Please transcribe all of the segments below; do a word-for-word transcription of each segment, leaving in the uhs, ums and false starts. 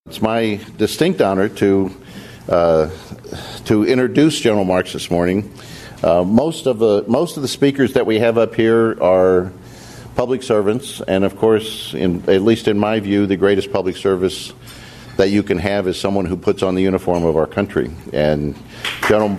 It's my distinct honor to uh, to introduce General Marks this morning. Uh, most of the most of the speakers that we have up here are public servants, and of course, in, at least in my view, the greatest public service that you can have is someone who puts on the uniform of our country. And General.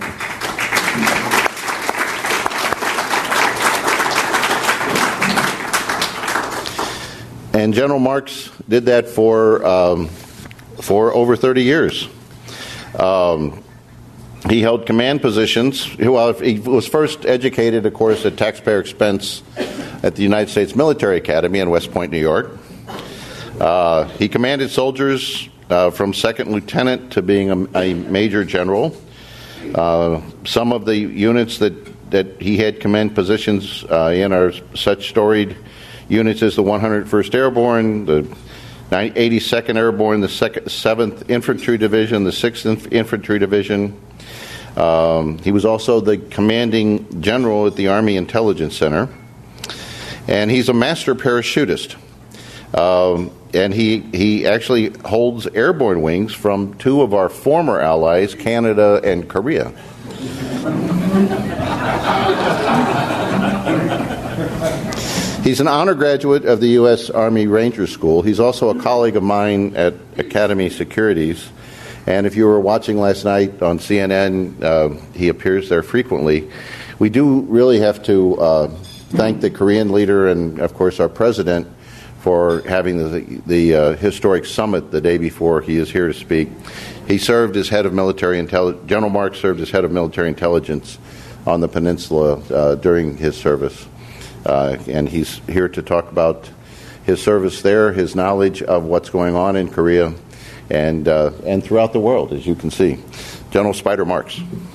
And General Marks did that for. Um, for over thirty years. Um, he held command positions. Well, he was first educated, of course, at taxpayer expense at the United States Military Academy in West Point, New York. Uh, he commanded soldiers uh, from second lieutenant to being a, a major general. Uh, some of the units that, that he had command positions uh, in are such storied units as the one hundred first Airborne, the eighty-second Airborne, the second, seventh Infantry Division, the sixth Infantry Division. Um, he was also the commanding general at the Army Intelligence Center. And he's a master parachutist. Um, and he, he actually holds airborne wings from two of our former allies, Canada and Korea. He's an honor graduate of the U S Army Ranger School. He's also a colleague of mine at Academy Securities. And if you were watching last night on C N N, uh, he appears there frequently. We do really have to uh, thank the Korean leader and, of course, our president for having the, the uh, historic summit the day before he is here to speak. He served as head of military intelligence. General Marks served as head of military intelligence on the peninsula uh, during his service. Uh, and he's here to talk about his service there, his knowledge of what's going on in Korea and uh, and throughout the world, as you can see. General Spider Marks.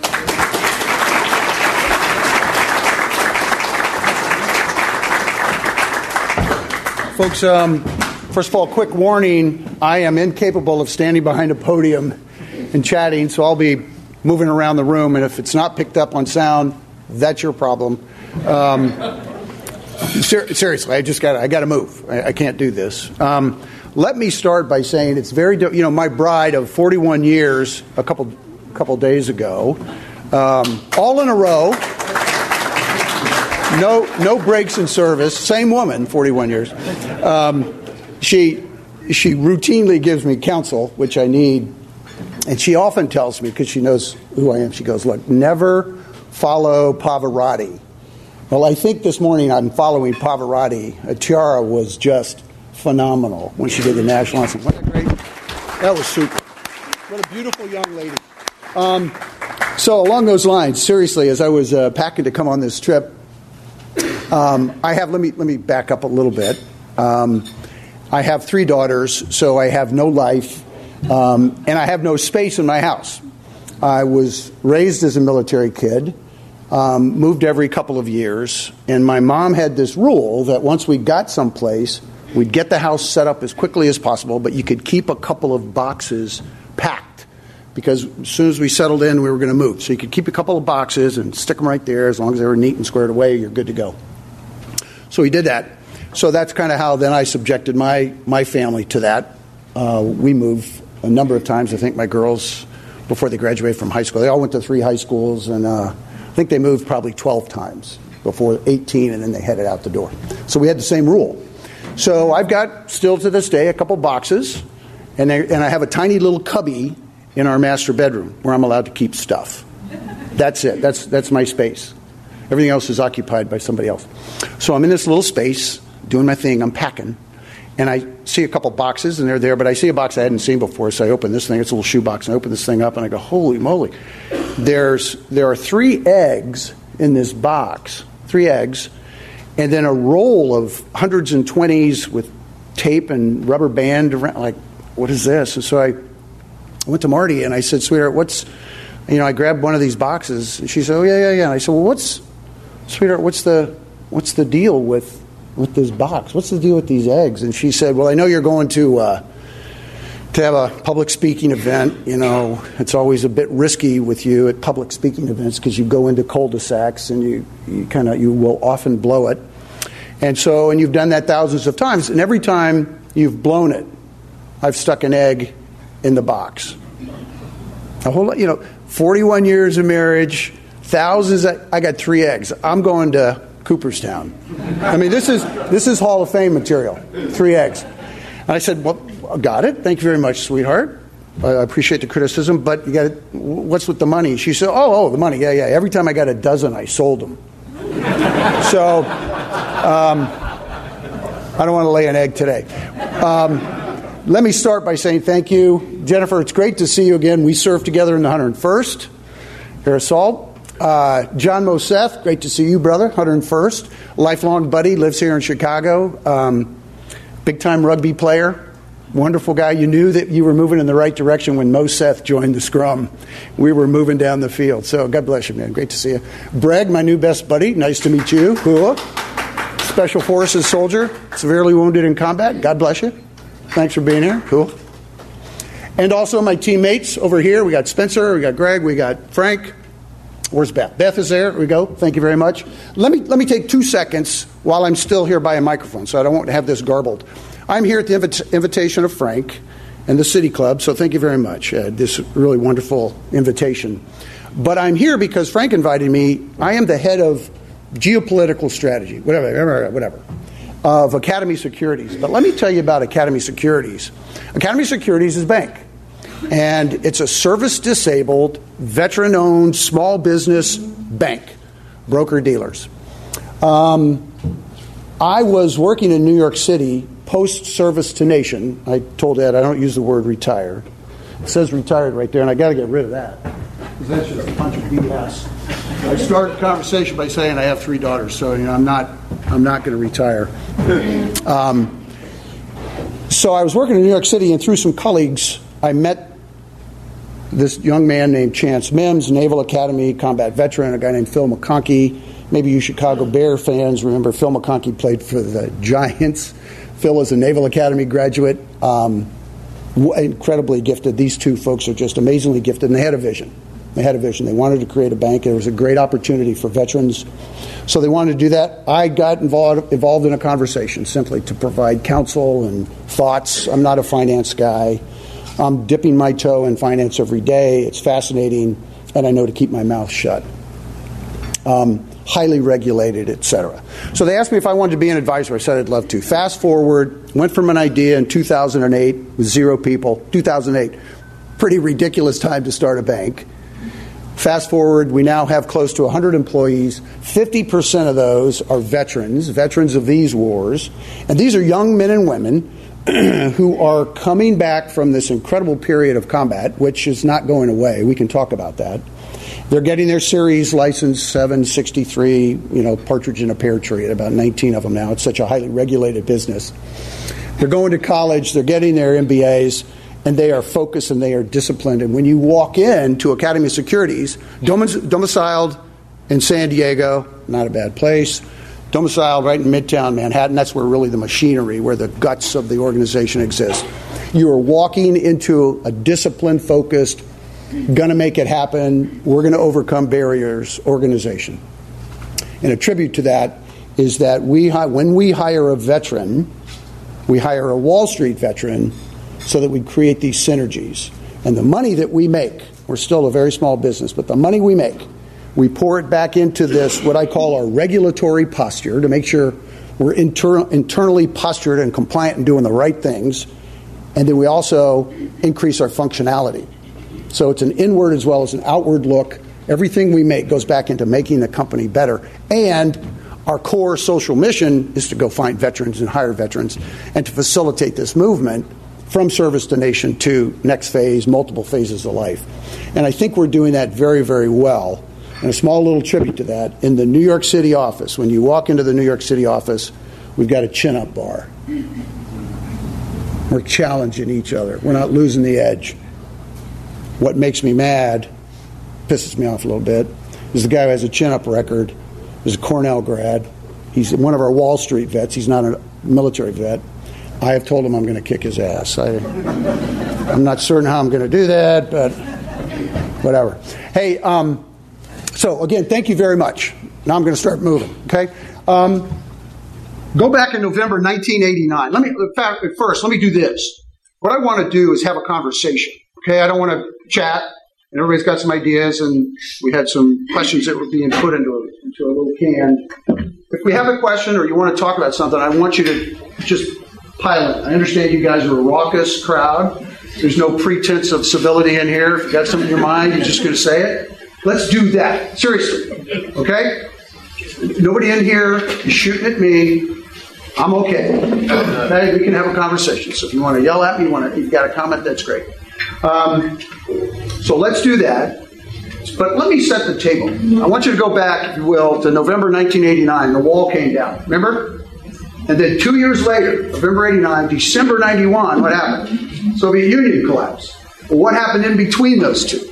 Folks, um, first of all, quick warning, I am incapable of standing behind a podium and chatting, so I'll be moving around the room, and if it's not picked up on sound, that's your problem. Um, Ser- seriously, I just got I got to move. I, I can't do this. Um, let me start by saying it's very, you know, my bride of forty-one years a couple couple days ago, um, all in a row, no no breaks in service. Same woman, forty-one years. Um, she she routinely gives me counsel, which I need, and she often tells me because she knows who I am. She goes, "Look, never follow Pavarotti." Well, I think this morning I'm following Pavarotti. Tiara was just phenomenal when she did the national anthem. Wasn't that great? That was super. What a beautiful young lady. Um, so along those lines, seriously, as I was uh, packing to come on this trip, um, I have, let me let me back up a little bit. Um, I have three daughters, so I have no life, um, and I have no space in my house. I was raised as a military kid. Um, moved every couple of years, and my mom had this rule that once we got someplace, we'd get the house set up as quickly as possible, but you could keep a couple of boxes packed, because as soon as we settled in, we were going to move. So you could keep a couple of boxes and stick them right there. As long as they were neat and squared away, you're good to go. So we did that. So that's kind of how then I subjected my, my family to that. Uh, we moved a number of times. I think my girls, before they graduated from high school, they all went to three high schools, and uh, I think they moved probably twelve times before eighteen, and then they headed out the door. So we had the same rule. So I've got, still to this day, a couple boxes, and, they, and I have a tiny little cubby in our master bedroom where I'm allowed to keep stuff. That's it. That's that's my space. Everything else is occupied by somebody else. So I'm in this little space, doing my thing, I'm packing, and I see a couple boxes, and they're there, but I see a box I hadn't seen before, so I open this thing. It's a little shoe box, and I open this thing up, and I go, holy moly. There's There are three eggs in this box, three eggs, and then a roll of hundreds and twenties with tape and rubber band around. Like, what is this? And so I went to Marty, and I said, sweetheart, what's, you know, I grabbed one of these boxes, and she said, oh, yeah, yeah, yeah. And I said, well, what's, sweetheart, what's the, what's the deal with, with this box? What's the deal with these eggs? And she said, well, I know you're going to uh, to have a public speaking event. You know, it's always a bit risky with you at public speaking events because you go into cul-de-sacs and you, you kind of, you will often blow it. And so, and you've done that thousands of times, and every time you've blown it, I've stuck an egg in the box. A whole lot, you know, forty-one years of marriage, thousands. Of, I got three eggs. I'm going to Cooperstown. I mean, this is this is Hall of Fame material. Three eggs. And I said, well, got it. Thank you very much, sweetheart. I appreciate the criticism, but you got it. What's with the money? She said, oh, oh, the money. Yeah, yeah. Every time I got a dozen, I sold them. So um, I don't want to lay an egg today. Um, let me start by saying thank you. Jennifer, it's great to see you again. We served together in the one hundred first. Aerosol. Uh, John Moseth, great to see you, brother. one hundred first. Lifelong buddy, lives here in Chicago. Um, big-time rugby player. Wonderful guy. You knew that you were moving in the right direction when Moseth joined the scrum. We were moving down the field. So God bless you, man. Great to see you. Bragg, my new best buddy. Nice to meet you. Cool. Special Forces soldier, severely wounded in combat. God bless you. Thanks for being here. Cool. And also my teammates over here. We got Spencer, we got Greg, we got Frank. Where's Beth? Beth is there. There we go. Thank you very much. Let me let me take two seconds while I'm still here by a microphone, so I don't want to have this garbled. I'm here at the invit- invitation of Frank and the City Club, so thank you very much. Uh, this really wonderful invitation. But I'm here because Frank invited me. I am the head of geopolitical strategy, whatever, whatever, of Academy Securities. But let me tell you about Academy Securities. Academy Securities is a bank. And it's a service-disabled, veteran-owned, small business bank, broker-dealers. Um, I was working in New York City post-service to nation. I told Ed I don't use the word retired. It says retired right there, and I got to get rid of that, because that's just a bunch of B S. I started the conversation by saying I have three daughters, so you know I'm not I'm not going to retire. Um, so I was working in New York City, and through some colleagues, I met this young man named Chance Mims, Naval Academy combat veteran, a guy named Phil McConkey. Maybe you Chicago Bear fans remember Phil McConkey played for the Giants. Phil is a Naval Academy graduate, um, incredibly gifted. These two folks are just amazingly gifted, and they had a vision. They had a vision. They wanted to create a bank. There was a great opportunity for veterans. So they wanted to do that. I got involved, involved in a conversation simply to provide counsel and thoughts. I'm not a finance guy. I'm dipping my toe in finance every day. It's fascinating, and I know to keep my mouth shut. Um, highly regulated, et cetera. So they asked me if I wanted to be an advisor. I said I'd love to. Fast forward, went from an idea in two thousand eight with zero people. two thousand eight, pretty ridiculous time to start a bank. Fast forward, we now have close to one hundred employees. fifty percent of those are veterans, veterans of these wars. And these are young men and women who are coming back from this incredible period of combat, which is not going away. We can talk about that. They're getting their series license seven sixty-three, you know, partridge in a pear tree, about nineteen of them now. It's such a highly regulated business. They're going to college, they're getting their M B As, and they are focused and they are disciplined. And when you walk in to Academy Securities, domiciled in San Diego, not a bad place, domiciled right in Midtown Manhattan, that's where really the machinery, where the guts of the organization exist. You are walking into a disciplined, focused, going to make it happen, we're going to overcome barriers organization. And a tribute to that is that we, when we hire a veteran, we hire a Wall Street veteran so that we create these synergies. And the money that we make, we're still a very small business, but the money we make, we pour it back into this, what I call our regulatory posture, to make sure we're inter- internally postured and compliant and doing the right things. And then we also increase our functionality. So it's an inward as well as an outward look. Everything we make goes back into making the company better. And our core social mission is to go find veterans and hire veterans and to facilitate this movement from service to nation to next phase, multiple phases of life. And I think we're doing that very, very well. And a small little tribute to that, in the New York City office, when you walk into the New York City office, we've got a chin-up bar. We're challenging each other. We're not losing the edge. What makes me mad, pisses me off a little bit, is the guy who has a chin-up record, is a Cornell grad. He's one of our Wall Street vets. He's not a military vet. I have told him I'm going to kick his ass. I, I'm not certain how I'm going to do that, but whatever. Hey, um, so again, thank you very much. Now I'm going to start moving, okay? Um, go back in November nineteen eighty-nine. Let me, in fact, first, let me do this. what I want to do is have a conversation. Okay, I don't want to chat, and everybody's got some ideas, and we had some questions that were being put into a, into a little can. If we have a question or you want to talk about something, I want you to just pile in. I understand you guys are a raucous crowd. There's no pretense of civility in here. If you've got something in your mind, you're just going to say it. Let's do that. Seriously. Okay? Nobody in here is shooting at me. I'm okay. Okay? We can have a conversation. So if you want to yell at me, you want to, you've got a comment, that's great. Um, so let's do that. But let me set the table. I want you to go back, if you will, to November nineteen eighty-nine. The wall came down. Remember? And then two years later, November eighty-nine, December ninety-one, what happened? Soviet Union collapsed. Well, what happened in between those two?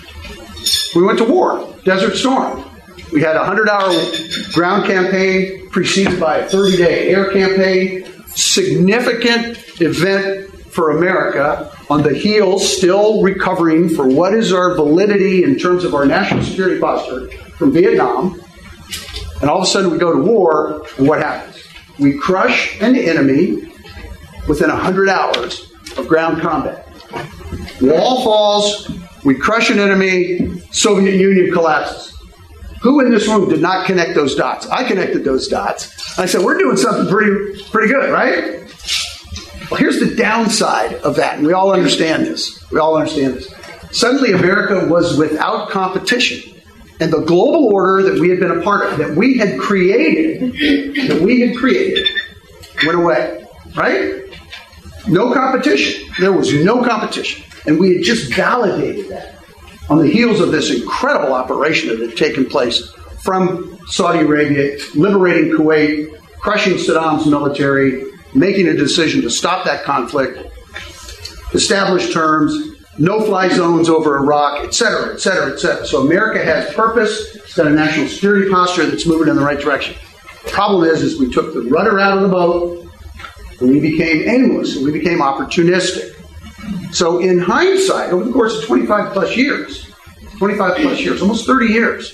We went to war, Desert Storm. We had a hundred-hour ground campaign preceded by a thirty-day air campaign. Significant event for America on the heels, still recovering for what is our validity in terms of our national security posture from Vietnam. And all of a sudden we go to war, and what happens? We crush an enemy within one hundred hours of ground combat. Wall falls, we crush an enemy, Soviet Union collapses. Who in this room did not connect those dots? I connected those dots. I said, we're doing something pretty, pretty good, right? Well, here's the downside of that, and we all understand this. We all understand this. Suddenly America was without competition. And the global order that we had been a part of, that we had created, that we had created, went away, right? No competition. There was no competition. And we had just validated that on the heels of this incredible operation that had taken place from Saudi Arabia, liberating Kuwait, crushing Saddam's military, making a decision to stop that conflict, establish terms, no-fly zones over Iraq, et cetera, et cetera, et cetera. So America has purpose. It's got a national security posture that's moving in the right direction. The problem is, is we took the rudder out of the boat, and we became aimless, and we became opportunistic. So in hindsight, over the course of twenty-five plus years, twenty-five plus years, almost thirty years,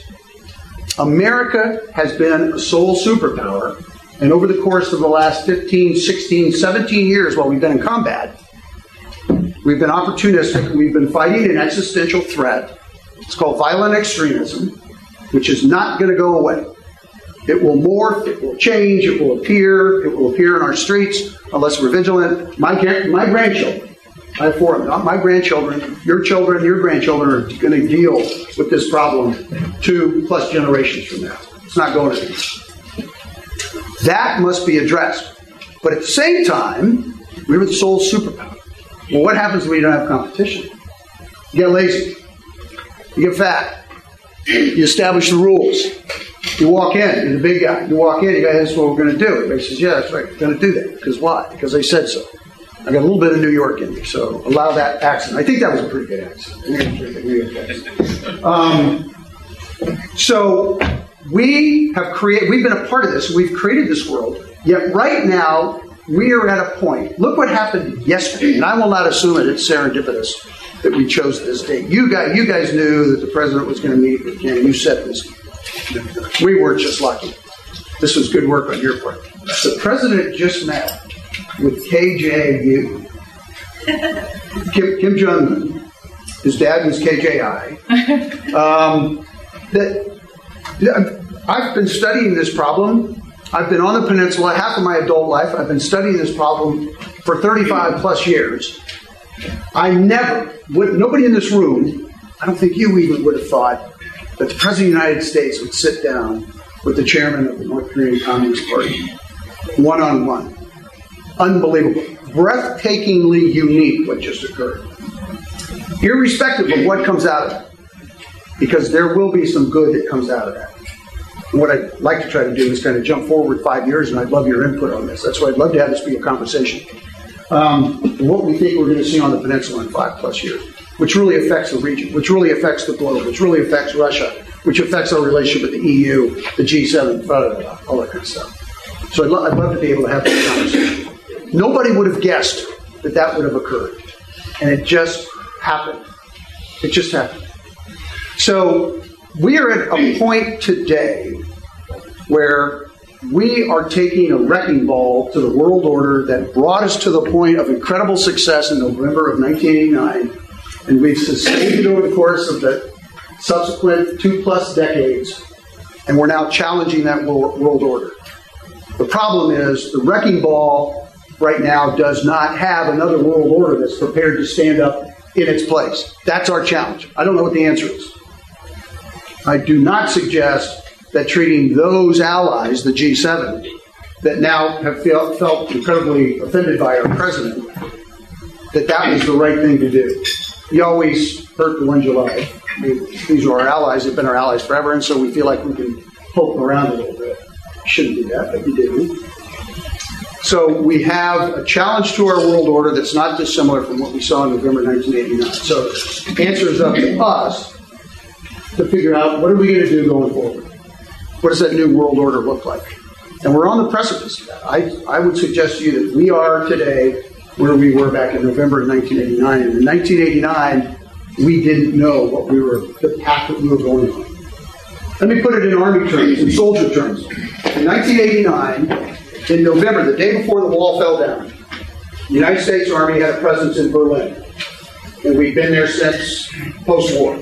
America has been a sole superpower. And over the course of the last fifteen, sixteen, seventeen years while we've been in combat, we've been opportunistic. We've been fighting an existential threat. It's called violent extremism, which is not going to go away. It will morph. It will change. It will appear. It will appear in our streets unless we're vigilant. My, my grandchildren, I have four of them, not my grandchildren, your children, your grandchildren are going to deal with this problem two plus generations from now. It's not going to be. That must be addressed. But at the same time, we were the sole superpower. Well, what happens when you don't have competition? You get lazy. You get fat. You establish the rules. You walk in. You're the big guy. You walk in. You go, this is what we're going to do. Everybody says, yeah, that's right. We're going to do that. Because why? Because they said so. I got a little bit of New York in me, so allow that accent. I think that was a pretty good accent. New York accent. Um, so we have created. We've been a part of this. We've created this world. Yet right now we are at a point. Look what happened yesterday, and I will not assume it. It's serendipitous that we chose this date. You guys, you guys knew that the president was going to meet with Ken. You said this. We were just lucky. This was good work on your part. The president just met with K J U, Kim, Kim Jong-un. His dad was K J I. Um, that, I've been studying this problem. I've been on the peninsula half of my adult life. I've been studying this problem for thirty-five plus years. I never, would, nobody in this room, I don't think you even would have thought that the President of the United States would sit down with the chairman of the North Korean Communist Party, one-on-one. Unbelievable. Breathtakingly unique what just occurred. Irrespective of what comes out of it. Because there will be some good that comes out of that. And what I'd like to try to do is kind of jump forward five years, and I'd love your input on this. That's why I'd love to have this be a conversation. Um, what we think we're going to see on the peninsula in five plus years, which really affects the region, which really affects the globe, which really affects Russia, which affects our relationship with the E U, the G seven, all that kind of stuff. So I'd, lo- I'd love to be able to have this conversation. Nobody would have guessed that that would have occurred. And it just happened. It just happened. So we are at a point today where we are taking a wrecking ball to the world order that brought us to the point of incredible success in November of nineteen eighty-nine, and we've sustained it over the course of the subsequent two-plus decades, and we're now challenging that world order. The problem is the wrecking ball right now does not have another world order that's prepared to stand up in its place. That's our challenge. I don't know what the answer is. I do not suggest that treating those allies, the G seven, that now have felt, felt incredibly offended by our president, that that was the right thing to do. You always hurt the ones you love. I mean, these are our allies. They've been our allies forever, and so we feel like we can poke them around a little bit. Shouldn't do that, but you do. So we have a challenge to our world order that's not dissimilar from what we saw in November nineteen eighty-nine. So the answer is up to us to figure out what are we going to do going forward. What does that new world order look like? And we're on the precipice of that. I, I would suggest to you that we are today where we were back in November of nineteen eighty-nine. And in nineteen eighty-nine, we didn't know what we were, the path that we were going on. Let me put it in Army terms, in soldier terms. In nineteen eighty-nine, in November, the day before the wall fell down, the United States Army had a presence in Berlin. And we've been there since post-war.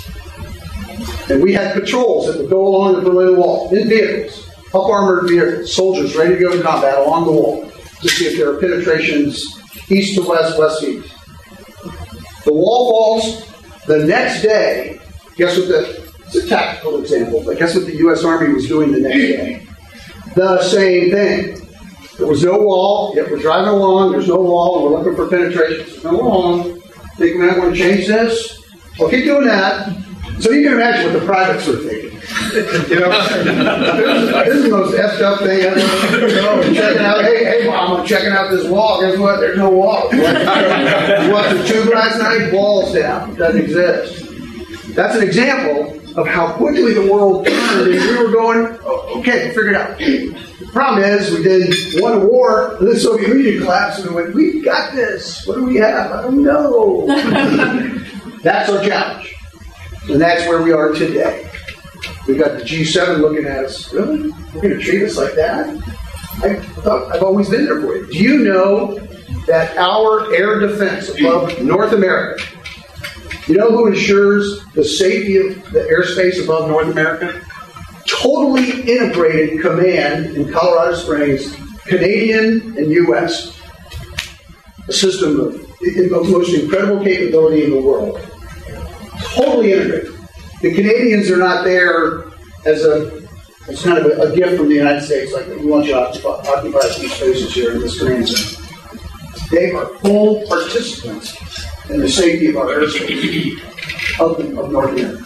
And we had patrols that would go along the Berlin Wall in vehicles, up-armored vehicles, soldiers ready to go to combat along the wall to see if there are penetrations east to west, west to east. The wall falls. The next day, guess what the, it's a tactical example, but guess what the U S Army was doing the next day? The same thing. There was no wall, yet we're driving along, there's no wall, and we're looking for penetrations. There's no wall. Think we might want to change this? Well, keep doing that. So you can imagine what the privates were thinking. You know, this, this is the most effed up thing ever. You know, checking out, hey, hey, mom, I'm checking out this wall. Guess what? There's no wall. You watched the tube last night? Wall's down. It doesn't exist. That's an example of how quickly the world turned, and we were going, oh, okay, we'll figure it out. The problem is, we did one war, and the Soviet Union collapsed, and we went, we got this. What do we have? I don't know. That's our challenge. And that's where we are today. We've got the G seven looking at us. Really? We're going to treat us like that? I thought, I've always been there for you. Do you know that our air defense above North America, you know who ensures the safety of the airspace above North America? Totally integrated command in Colorado Springs, Canadian and U S. A system of the most incredible capability in the world. Totally integrated. The Canadians are not there as a as kind of a, a gift from the United States, like we want you to occupy, occupy some spaces here in this command center. They are full participants in the safety of our airspace of, of North America.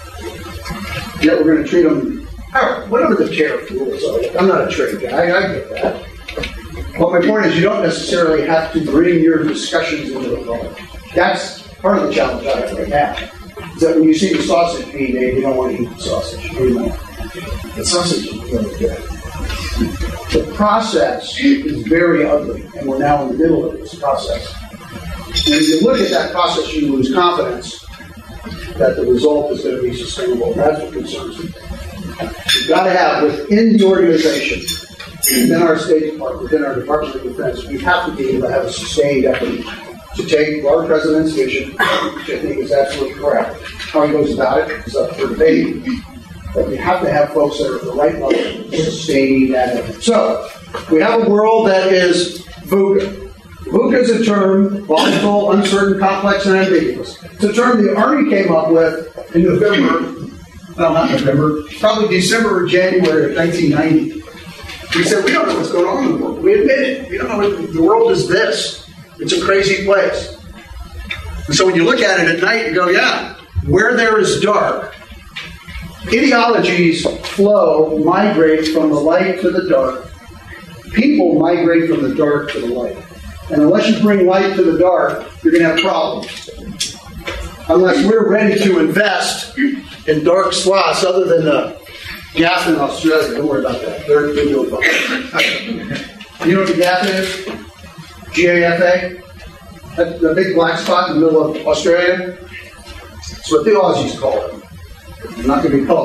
Yet we're going to treat them, whatever the tariff rules are. I'm not a trade guy, I get that. But my point is, you don't necessarily have to bring your discussions into the problem. That's part of the challenge I have right now. Is that when you see the sausage being made, you don't want to eat the sausage anymore. The sausage is really good. The process is very ugly, and we're now in the middle of this process. And if you look at that process, you lose confidence that the result is going to be sustainable. That's what concerns me. You've got to have, within the organization, within our State Department, within our Department of Defense, we have to be able to have a sustained effort to take our President's vision, which I think is absolutely correct. How he goes about it is up for debate. But we have to have folks that are at the right level sustaining that effort. So, we have a world that is VUCA. VUCA is a term, volatile, uncertain, complex, and ambiguous. It's a term the Army came up with in November, well, not November, probably December or January of nineteen ninety. We said, we don't know what's going on in the world. We admit it. We don't know what the world is this. It's a crazy place. And so when you look at it at night, you go, yeah, where there is dark, ideologies flow, migrate from the light to the dark. People migrate from the dark to the light. And unless you bring light to the dark, you're going to have problems. Unless we're ready to invest in dark swaths other than the Gap in Australia. Don't worry about that. They're, they're doing fine. You know what the Gap is? G A F A? That's the big black spot in the middle of Australia. It's what the Aussies call it. I'm not going to be called it.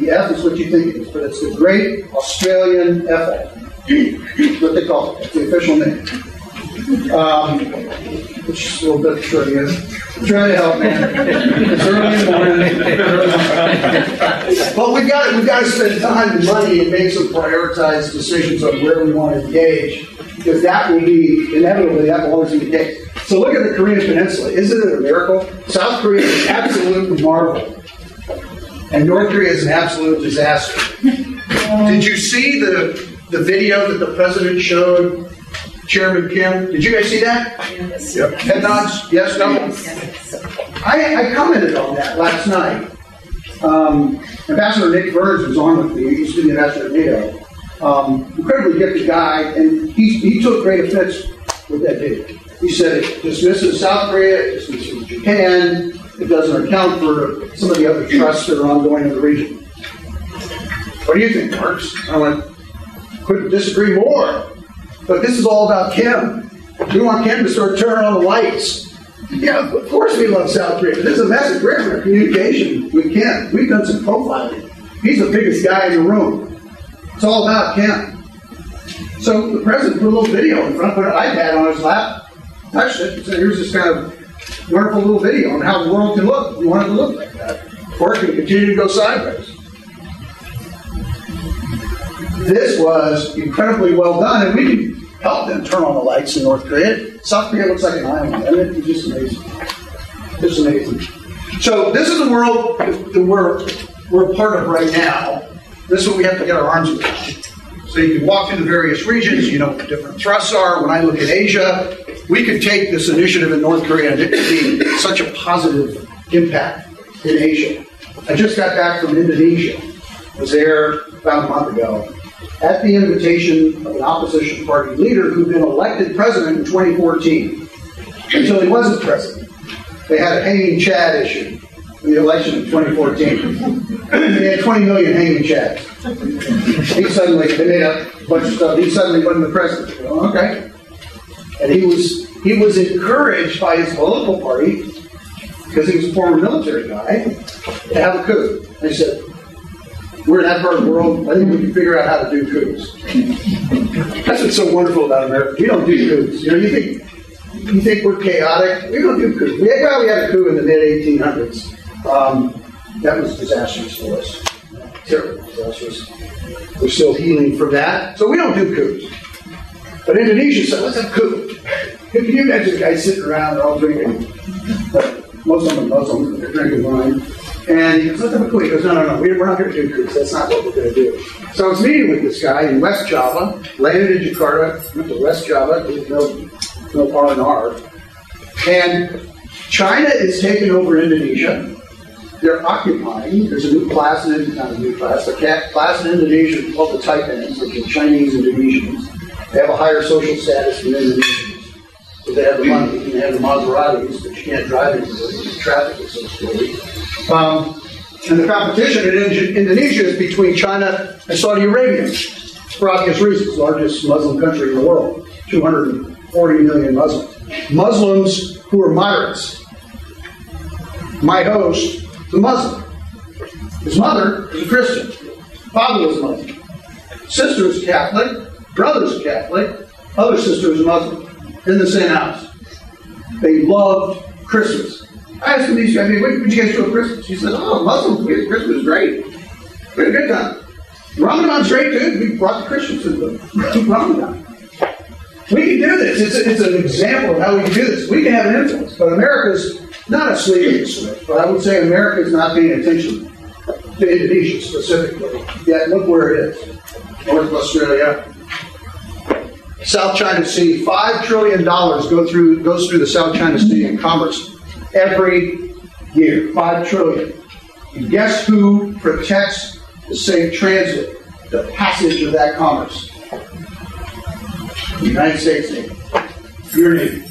The F is what you think it is, but it's the Great Australian F A. That's what they call it. It's the official name. Um, which is a little bit trivia. I'm trying to help, man. It's early in the morning. But we've got, we've got to spend time and money and make some prioritized decisions on where we want to engage, because that will be, inevitably, that will always be the case. So look at the Korean Peninsula. Isn't it a miracle? South Korea is absolutely marvel. And North Korea is an absolute disaster. Did you see the, the video that the president showed Chairman Kim? Did you guys see that? Yes. Yep. Head nods? Yes, no? Yes. I, I commented on that last night. Um, Ambassador Nick Burns was on with me. He used to be the ambassador at NATO. Um, incredibly gifted guy, and he, he took great offense with that video. He said it dismisses South Korea, it dismisses Japan, it doesn't account for some of the other trusts that are ongoing in the region. What do you think, Marks? I went, couldn't disagree more. But this is all about Kim. We want Kim to start turning on the lights. Yeah, of course we love South Korea. This is a message. We're in communication with Kim. We've done some profiling. He's the biggest guy in the room. It's all about Kim. So the president put a little video in front, put an iPad on his lap, touched it, and said, here's this kind of wonderful little video on how the world can look. We want it to look like that. Or it can continue to go sideways. This was incredibly well done, and we can help them turn on the lights in North Korea. South Korea looks like an island, and it's just amazing. Just amazing. So this is the world that we're, we're part of right now. This is what we have to get our arms around. So you can walk through the various regions, you know what the different thrusts are. When I look at Asia, we could take this initiative in North Korea and it could be such a positive impact in Asia. I just got back from Indonesia. I was there about a month ago at the invitation of an opposition party leader who'd been elected president in twenty fourteen. Until he wasn't president. They had a hanging Chad issue in the election of twenty fourteen. They had twenty million hanging Chads. He suddenly, they made a bunch of stuff, he suddenly wasn't the president. Well, okay. And he was he was encouraged by his political party, because he was a former military guy, to have a coup. They said, we're in that part of the world, I think we can figure out how to do coups. That's what's so wonderful about America. We don't do coups. You know, you think you think we're chaotic. We don't do coups. We had, well, we had a coup in the mid eighteen hundreds. Um, that was disastrous for us. Terrible disastrous. We're still healing from that. So we don't do coups. But Indonesia said, let's have a coup. Can you imagine guys sitting around, they're all drinking, most of them are Muslim, they're drinking wine. And he goes, let's have a coup. He goes, no, no, no, we're not going to do coups. That's not what we're going to do. So I was meeting with this guy in West Java, landed in Jakarta, went to West Java, there's no, no R and R. And China is taking over Indonesia. They're occupying. There's a new class in not a new class, a class in Indonesia called the Taipans, which are Chinese Indonesians. They have a higher social status than Indonesians. So they have the money, you can have the Maseratis, but you can't drive into them because the traffic is so slow. Um, and the competition in Indonesia is between China and Saudi Arabia, for obvious reasons. Largest Muslim country in the world, two hundred forty million Muslims. Muslims who are moderates. My host is a Muslim. His mother is a Christian. Father was Muslim. Sister is Catholic. Brother is Catholic. Other sister is Muslim. In the same house. They loved Christmas. I asked them these guys, what did you guys do at Christmas? He said, oh, Muslims, Christmas is great. We had a good time. Ramadan's great too. We brought the Christians to the Ramadan. We can do this. It's, a, it's an example of how we can do this. We can have an influence. But America's not asleep at the switch. But I would say America is not paying attention to Indonesia specifically. Yet look where it is. North Australia. South China Sea. Five trillion dollars go through goes through the South China Sea in commerce every year. Five trillion. And guess who protects the safe transit, the passage of that commerce? The United States Navy. Your Navy.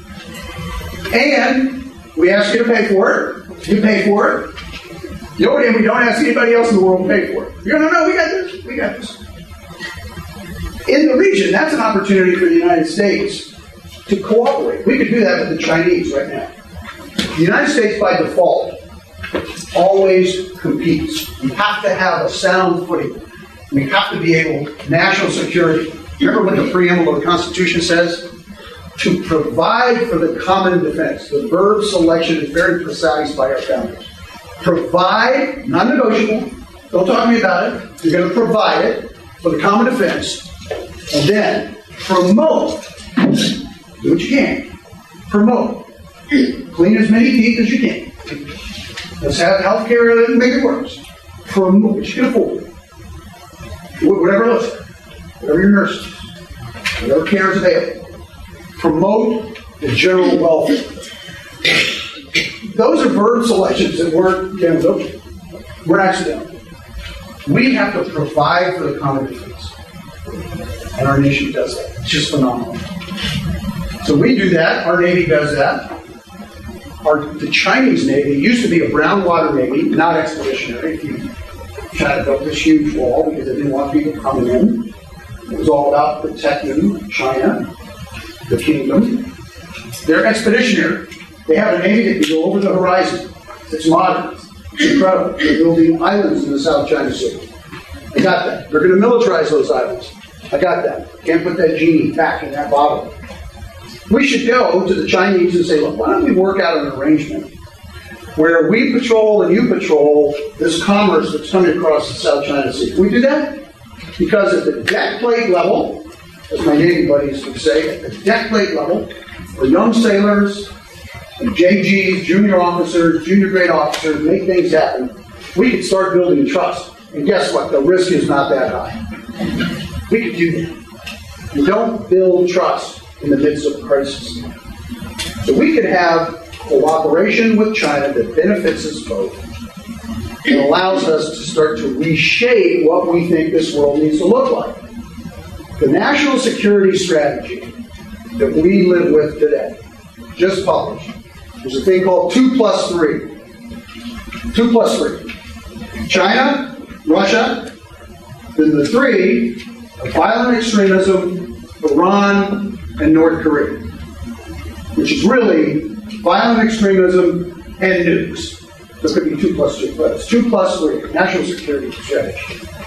And we ask you to pay for it. You pay for it. You know, and we don't ask anybody else in the world to pay for it. You go, no, no, we got this. We got this. In the region, that's an opportunity for the United States to cooperate. We could do that with the Chinese right now. The United States, by default, always competes. We have to have a sound footing. We have to be able, national security. Remember what the preamble of the Constitution says? To provide for the common defense. The verb selection is very precise by our founders. Provide, non-negotiable, don't talk to me about it. You're going to provide it for the common defense. And then promote, do what you can. Promote. Clean as many teeth as you can. Let's have health care and make it worse. Promote what you can afford. Whatever it looks like. Whatever your nurses, whatever care is available. Promote the general welfare. Those are verb selections that weren't negotiable. We're accidental. We have to provide for the common defense. And our nation does that. It's just phenomenal. So we do that. Our Navy does that. Our, the Chinese Navy used to be a brown water Navy, not expeditionary. China built this huge wall because they didn't want people coming in. It was all about protecting China, the kingdom. They're expeditionary. They have a Navy that can go over the horizon. It's modern. It's incredible. They're building islands in the South China Sea. I got that. They're going to militarize those islands. I got that. Can't put that genie back in that bottle. We should go to the Chinese and say, look, why don't we work out an arrangement where we patrol and you patrol this commerce that's coming across the South China Sea? Can we do that? Because at the deck plate level, as my Navy buddies would say, at the deck plate level, for young sailors, and J Gs, junior officers, junior grade officers, make things happen, we could start building trust. And guess what? The risk is not that high. We could do that. You don't build trust in the midst of a crisis. So we could have cooperation with China that benefits us both and allows us to start to reshape what we think this world needs to look like. The national security strategy that we live with today, just published, there's a thing called two plus three. Two plus three. China, Russia, then the three are violent extremism, Iran, and North Korea, which is really violent extremism and nukes. There could be two plus two, but it's two plus three, national security strategy.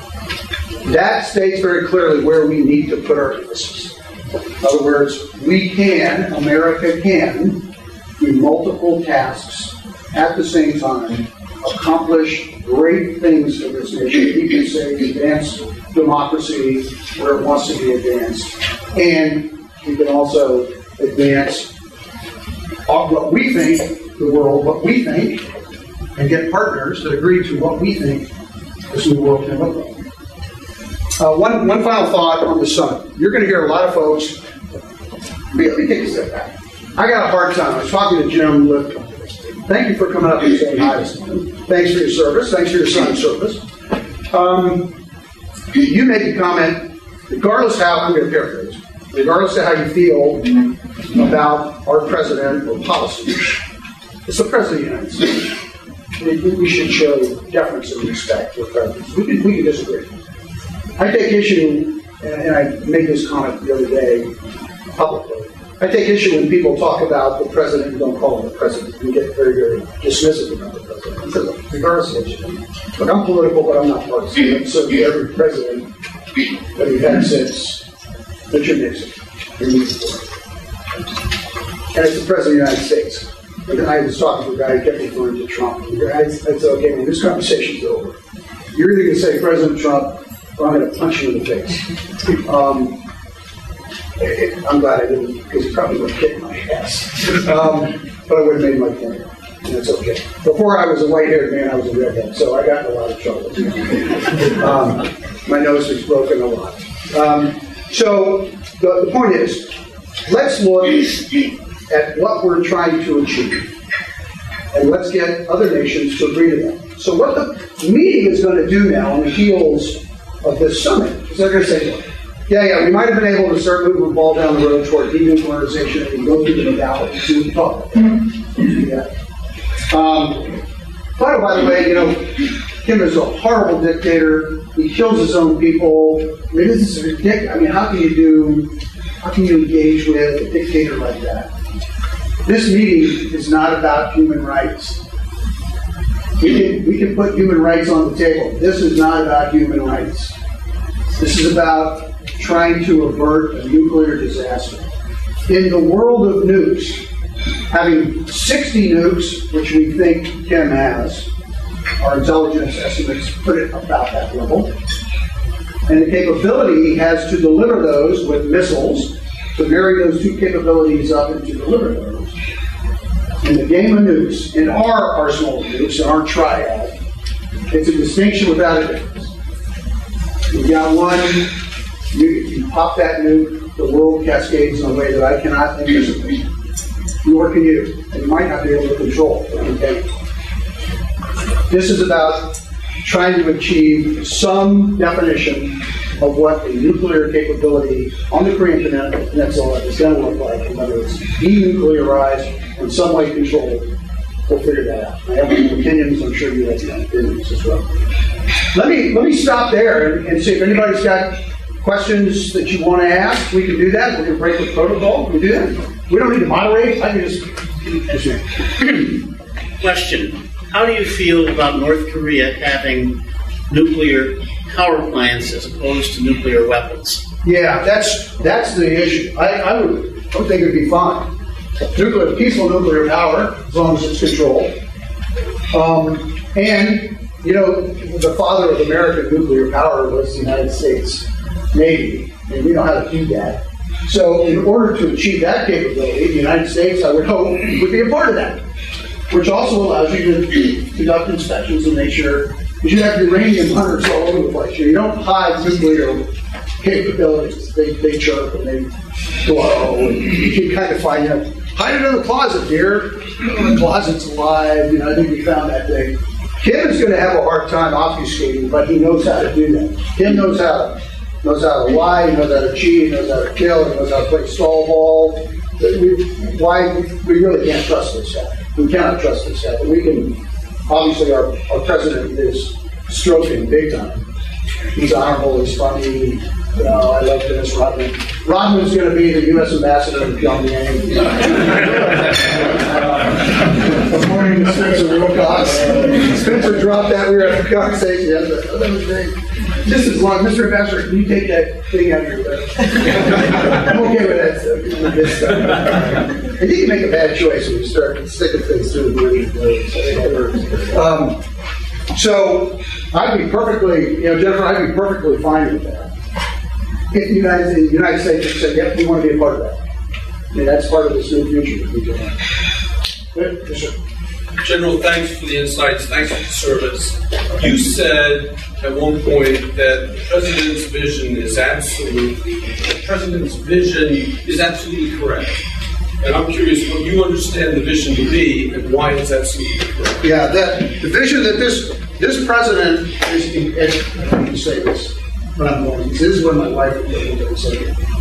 That states very clearly where we need to put our emphasis. In other words, we can, America can, do multiple tasks at the same time, accomplish great things for this nation. We can say advance democracy where it wants to be advanced. And we can also advance what we think, the world, what we think, and get partners that agree to what we think this new world can look like. Uh, one, one final thought on the summit. You're going to hear a lot of folks. Let me, let me take a step back. I got a hard time. I was talking to Jim Lipton. Thank you for coming up and saying hi. Thanks for your service. Thanks for your son's service. Um, you make a comment, regardless how, I'm going to paraphrase, regardless of how you feel about our president or policy. It's the president of the United States. We, we should show deference and respect to the president. We can, we can disagree. I take issue, and, and I made this comment the other day publicly, I take issue when people talk about the president and don't call him the president. We get very, very dismissive about the president. Regardless of issue. Look, I'm political, but I'm not partisan. I'm certainly every president that we've had since Richard Nixon. And it's the president of the United States. And I was talking to a guy who kept referring to Trump. I said, okay, well, this conversation's over. You're either going to say President Trump, or I'm going to punch you in the face. Um, I'm glad I didn't, because he probably would have kicked my ass. Um, but I would have made my point, and that's okay. Before I was a white-haired man, I was a redhead, so I got in a lot of trouble. um, my nose was broken a lot. Um, so the, the point is, let's look at what we're trying to achieve, and let's get other nations to agree to that. So what the meeting is going to do now on the heels of this summit is they're going to say, yeah, yeah, we might have been able to start moving the ball down the road toward denuclearization and go through the modalities. We can talk about that. Yeah. Um, but by the way, you know, Kim is a horrible dictator. He kills his own people. I mean, this is ridiculous. I mean, how can you do, how can you engage with a dictator like that? This meeting is not about human rights. We can, we can put human rights on the table. This is not about human rights. This is about trying to avert a nuclear disaster. In the world of nukes, having sixty nukes, which we think Kim has, our intelligence estimates put it about that level, and the capability he has to deliver those with missiles, to marry those two capabilities up and to deliver those. In the game of nukes, in our arsenal of nukes, in our triad, it's a distinction without a difference. You got one, you, you pop that nuke, the world cascades in a way that I cannot anticipate. Nor can you. And you might not be able to control it. Okay? This is about trying to achieve some definition of what a nuclear capability on the Korean Peninsula is going to look like, and whether it's denuclearized or in some way controlled. We'll figure that out. I have my own opinions. I'm sure you have your own opinions as well. Let me let me stop there and, and see if anybody's got questions that you want to ask. We can do that. We're going to break the protocol. We can do that. We don't need to moderate. I can just. Question: how do you feel about North Korea having nuclear power plants as opposed to nuclear weapons? Yeah, that's that's the issue. I, I would I would think it'd be fine. Nuclear, peaceful nuclear power, as long as it's controlled. Um, and, you know, the father of American nuclear power was the United States Navy, and we know how to do that. So in order to achieve that capability, the United States, I would hope, would be a part of that, which also allows you to conduct inspections and make sure, because you have uranium hunters all over the place. You don't hide nuclear capabilities. They, they chirp and they glow, and you can kind of find them. Hide it in the closet, dear. The closet's alive. You know, I think we found that thing. Kim is going to have a hard time obfuscating, but he knows how to do that. Kim knows how to knows how to lie, he knows how to cheat, he knows how to kill, he knows how to play stall ball. We, why we really can't trust this guy. We cannot trust this guy, but we can. Obviously, our, our president is stroking big time. He's honorable. He's funny. You know, I love Dennis Rodman. Rodman's going to be the U S ambassador in Pyongyang. Good morning to Spencer Wilcox. Spencer dropped that. We were at the conversation. Yeah, that was great. Just as long, Mister Ambassador, can you take that thing out of your bed? I'm okay with that stuff. And you can make a bad choice when you start sticking things through the um, So I'd be perfectly, you know, Jennifer, I'd be perfectly fine with that. If the United, the United States said, yep, we want to be a part of that. I mean, that's part of this new future that we do. Good? Yes, sir. General, thanks for the insights. Thanks for the service. You said at one point that the president's vision is absolutely, the president's vision is absolutely correct. And I'm curious what you understand the vision to be and why it's absolutely correct. Yeah, that, the vision that this this president is, is let me say this. When I'm going, this is when my wife would say,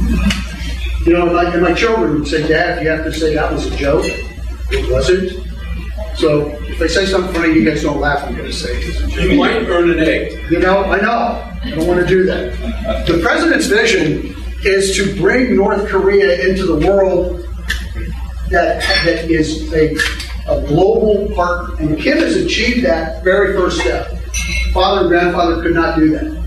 you know, like, and my children would say, Dad, if you have to say that was a joke, it wasn't. So if they say something funny, you guys don't laugh. I'm going to say it's a joke. You might earn an egg. You know, I know. I don't want to do that. The president's vision is to bring North Korea into the world that that is a, a global partner. And Kim has achieved that very first step. Father and grandfather could not do that.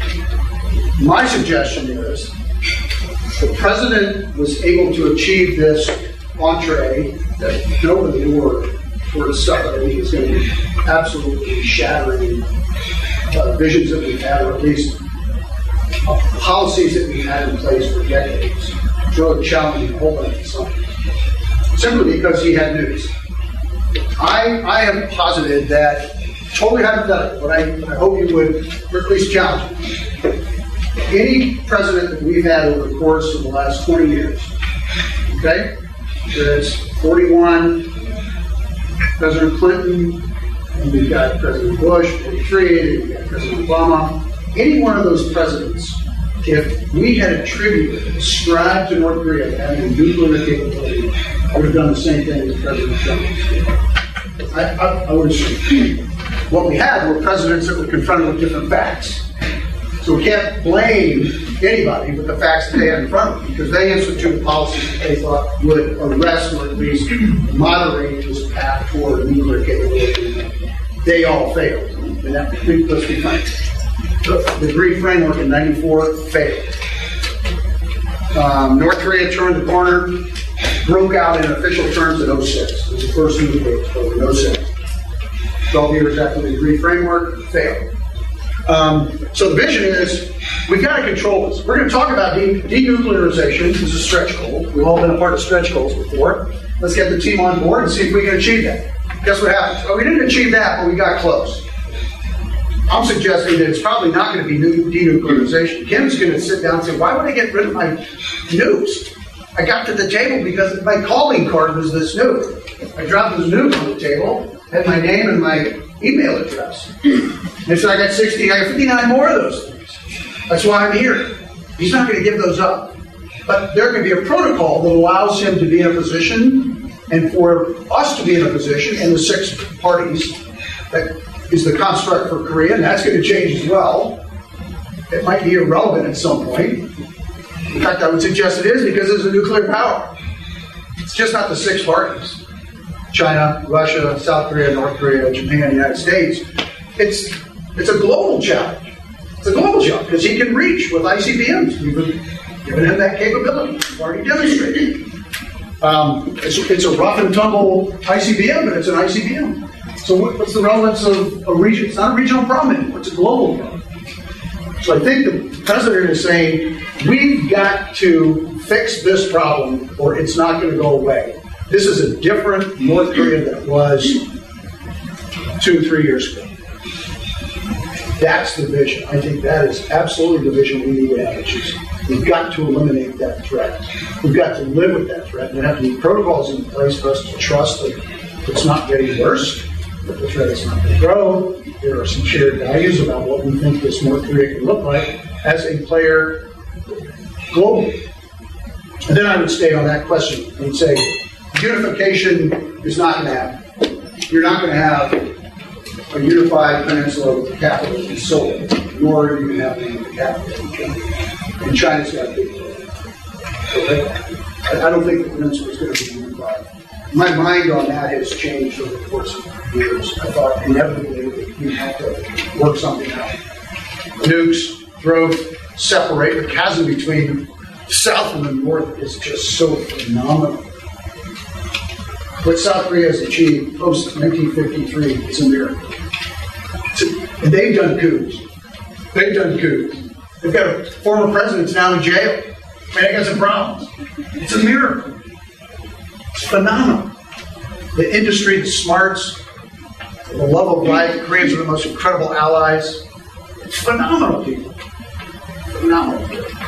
My suggestion is the president was able to achieve this entree that can open the door for the stuff that I think is going to be absolutely shattering uh, visions that we've had, or at least uh, policies that we've had in place for decades. It's really challenging a whole bunch of something. Simply because he had news. I, I have posited that, totally hypothetical, but I, I hope you would at least challenge it. Any president that we've had over the course of the last twenty years, okay, there's forty-one, President Clinton, and we've got President Bush, forty-three, and we've got President Obama. Any one of those presidents, if we had attributed, ascribed to North Korea having a nuclear capability, I would have done the same thing as President Trump. I, I, I would assume. What we had were presidents that were confronted with different facts. So we can't blame anybody with the facts that they had in front of them, because they instituted policies that they thought would arrest or at least moderate this path toward nuclear capability. they all failed. And that, let's be frank. The, the Green Framework in ninety-four failed. Um, North Korea turned the corner, broke out in official terms in oh six. It was the first nuclear explosion in oh six. twelve years after the Green Framework, failed. Um, so the vision is, we've got to control this. We're going to talk about de- denuclearization. This is a stretch goal. We've all been a part of stretch goals before. Let's get the team on board and see if we can achieve that. Guess what happens? Oh, we didn't achieve that, but we got close. I'm suggesting that it's probably not going to be new denuclearization. Kim's going to sit down and say, why would I get rid of my nukes? I got to the table because my calling card was this nuke. I dropped this nuke on the table, had my name and my email address. And so I got sixty, I got fifty-nine more of those things. That's why I'm here. He's not going to give those up. But there can be a protocol that allows him to be in a position, and for us to be in a position, and the six parties, that is the construct for Korea, and that's going to change as well. It might be irrelevant at some point. In fact, I would suggest it is, because it's a nuclear power. It's just not the six parties. China, Russia, South Korea, North Korea, Japan, the United States. It's it's a global challenge. It's a global challenge, because he can reach with I C B Ms. We've given him that capability. We've already demonstrated. Um, it's, it's a rough and tumble I C B M, but it's an I C B M. So what, what's the relevance of a region? It's not a regional problem anymore. It's a global problem. So I think the president is saying, we've got to fix this problem or it's not going to go away. This is a different North Korea than it was two, three years ago. That's the vision. I think that is absolutely the vision we need to have. Which is, we've got to eliminate that threat. We've got to live with that threat. There have to be protocols in place for us to trust that it's not getting worse, that the threat is not going to grow. There are some shared values about what we think this North Korea can look like as a player globally. And then I would stay on that question and say, unification is not going to happen. You're not going to have a unified peninsula with the capital in Seoul, nor are you going to have the capital in China. And China's got a big role. So I don't think the peninsula is going to be unified. My mind on that has changed over the course of years. I thought inevitably that you have to work something out. Nukes, growth, separate. The chasm between the South and the North is just so phenomenal. What South Korea has achieved post nineteen fifty-three is a miracle. And they've done coups. They've done coups. They've got a former president now in jail. I mean, they got some problems. It's a miracle. It's phenomenal. The industry, the smarts, the love of life, the Koreans are the most incredible allies. It's phenomenal, people. Phenomenal.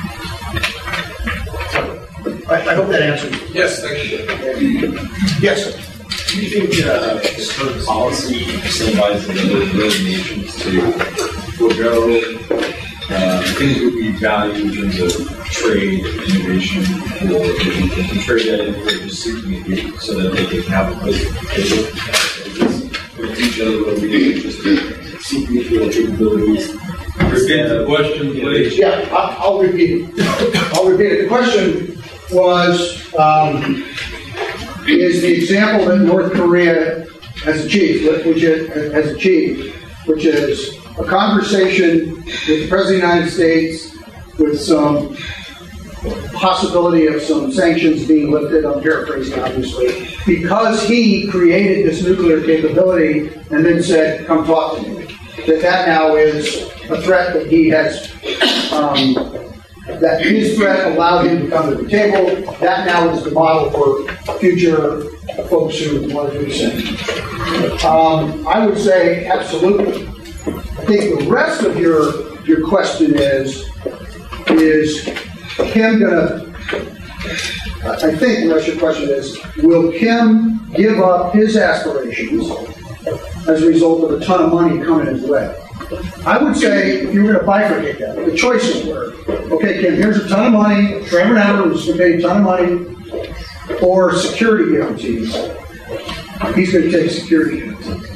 I, I hope that answers you. Yes, thank you. Yes, sir. Do you think uh, this current policy incentivizes other nations to forego uh, things that we value in terms of trade, innovation, or to trade that in for just seeking it here so that they can have a place to with each other where we can just seek mutual capabilities? Repeat the question, please. Yeah, I'll, I'll repeat it. I'll repeat it. The question was, um, is the example that North Korea has achieved, which it has achieved, which is a conversation with the President of the United States with some possibility of some sanctions being lifted, I'm paraphrasing obviously, because he created this nuclear capability and then said, come talk to me. That that now is a threat that he has, um, that his threat allowed him to come to the table. That now is the model for future folks who want to do the same. Um, I would say absolutely. I think the rest of your your question is, is Kim going to, I think the rest of your question is, will Kim give up his aspirations as a result of a ton of money coming his way? I would say, if you were going to bifurcate that, the choices were, okay, Kim, here's a ton of money, forever and ever, we're just going to pay a ton of money, or security guarantees. He's going to take security guarantees.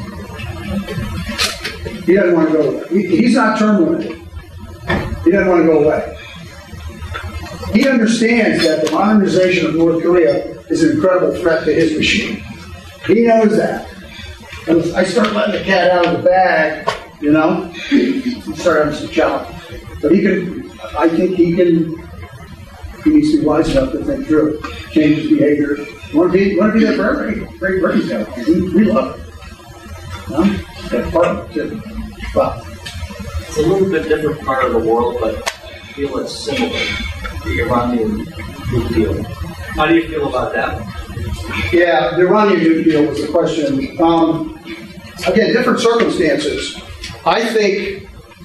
He doesn't want to go away. He, he's not term limited. He doesn't want to go away. He understands that the modernization of North Korea is an incredible threat to his machine. He knows that. I start letting the cat out of the bag, you know, start having some challenges. But he can, I think he can, he needs to be wise enough to think through it, change his behavior. Want to be, want to be there for everybody. Great working together. We, we love it. You know? That's part of it, too. Wow. It's a little bit different part of the world, but I feel it's similar. The Iranian nuke deal. How do you feel about that? Yeah, the Iranian nuke deal was the question. Um, again, different circumstances. I think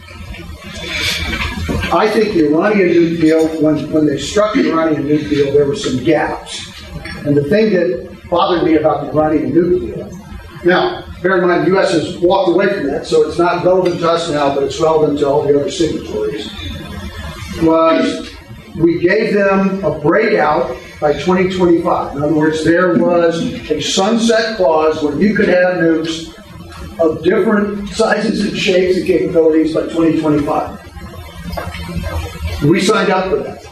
I think the Iranian nuke deal, when, when they struck the Iranian nuke deal, there were some gaps. And the thing that bothered me about the Iranian nuke deal, now, bear in mind, the U S has walked away from that, so it's not relevant to us now, but it's relevant to all the other signatories, was we gave them a breakout by twenty twenty-five. In other words, there was a sunset clause where you could have nukes of different sizes and shapes and capabilities by twenty twenty-five. We signed up for that.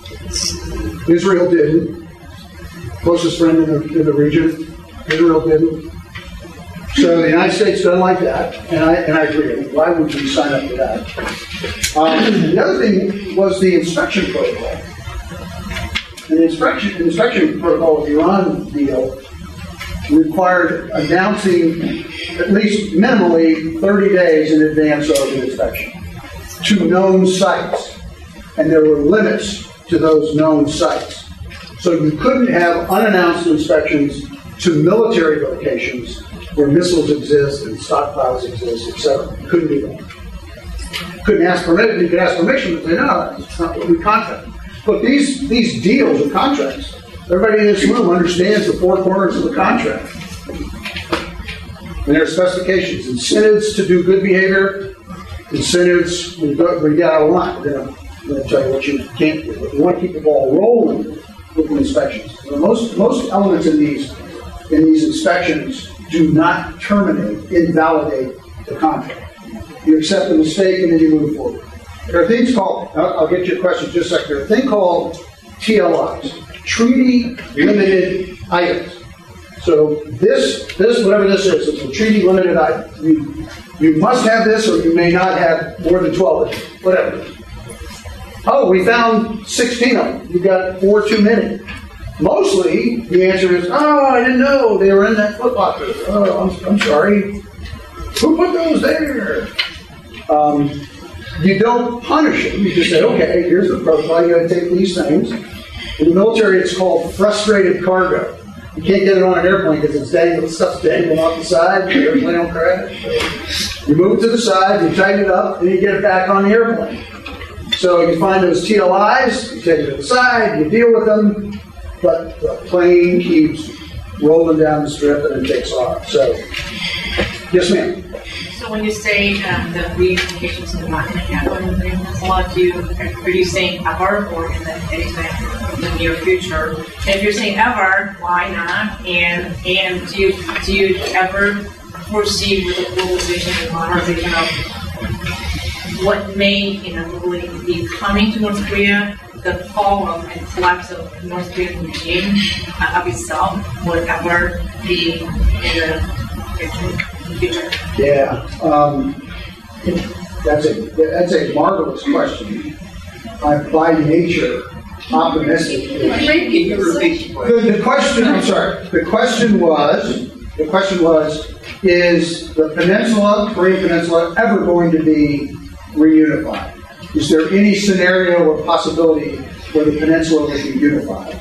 Israel didn't. Closest friend in the, in the region. Israel didn't. So the United States doesn't like that, and I and I agree. Why would we sign up for that? Um, the other thing was the inspection protocol. And the inspection, the inspection protocol of the Iran deal required announcing at least minimally thirty days in advance of the inspection to known sites. And there were limits to those known sites. So you couldn't have unannounced inspections to military locations where missiles exist and stockpiles exist, et cetera. You couldn't do that. Couldn't ask permission. You could ask permission, but say, no, it's not what we contract. But these, these deals or contracts, everybody in this room understands the four corners of the contract. And there are specifications, incentives to do good behavior, incentives when you, go, when you get out of line. They're going to tell you what you can't do. But you want to keep the ball rolling with the inspections. So most, most elements in these, in these inspections do not terminate, invalidate the contract. You accept the mistake and then you move forward. There are things called, I'll, I'll get you a question in just a second. There are a thing called T L Is, Treaty Limited Items. So this, this, whatever this is, it's a treaty limited item. You, you must have this or you may not have more than twelve of them, whatever. Oh, we found sixteen of them. You got four too many. Mostly, the answer is, oh, I didn't know they were in that foot locker. Oh, I'm, I'm sorry. Who put those there? Um, you don't punish them. You just say, okay, here's the protocol. You got to take these things. In the military, it's called frustrated cargo. You can't get it on an airplane because it's dangling, stuff's dangling off the side. The airplane will crash. You move it to the side, you tighten it up, and you get it back on the airplane. So you find those T L Is, you take it to the side, you deal with them, but the plane keeps rolling down the strip and it takes off. So, yes, ma'am. So when you say um, the reunifications are not going to happen in the law, do you, are you saying ever or in the anytime in the near future? And if you're saying ever, why not? And and do you do you ever foresee with the globalization and modernization of what may inevitably be coming to North Korea? The fall of and collapse of North Korean regime uh, of itself would ever be in the future? Yeah, um, that's a that's a marvelous question. I'm by nature optimistic. The, the question, I'm sorry. The question was, the question was, is the peninsula, Korean Peninsula, ever going to be reunified? Is there any scenario or possibility where the peninsula would be unified?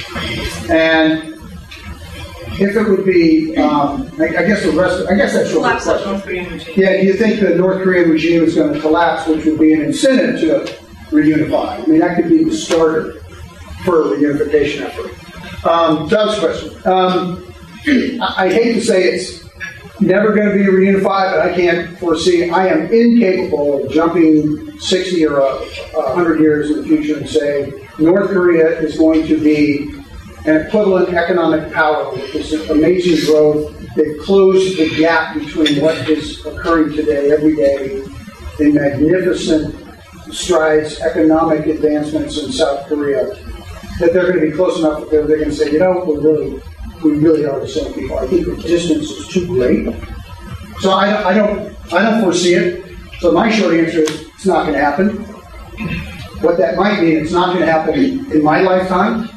And if it would be, um, I, I guess the rest, I guess that's collapse the of North Korean regime. Yeah, do you think the North Korean regime is going to collapse, which would be an incentive to reunify? I mean, that could be the starter for a reunification effort. Um, Doug's question. Um, I, I hate to say it's never going to be reunified, but I can't foresee. I am incapable of jumping sixty or one hundred years in the future and say North Korea is going to be an equivalent economic power with this amazing growth. They've closed the gap between what is occurring today, every day, in magnificent strides, economic advancements in South Korea, that they're going to be close enough that they're, they're going to say, you know, we're really, we really are the same people. I think the distance is too great. So I, I don't I don't foresee it. So my short answer is it's not going to happen. What that might mean, it's not going to happen in my lifetime.